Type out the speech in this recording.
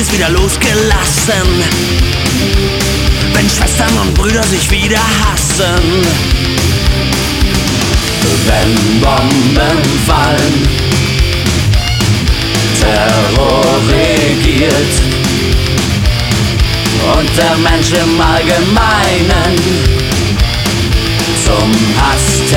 ist wieder losgelassen. Wenn Schwestern und Brüder sich wieder hassen. Wenn Bomben fallen, Terror regiert und der Mensch im Allgemeinen zum Hass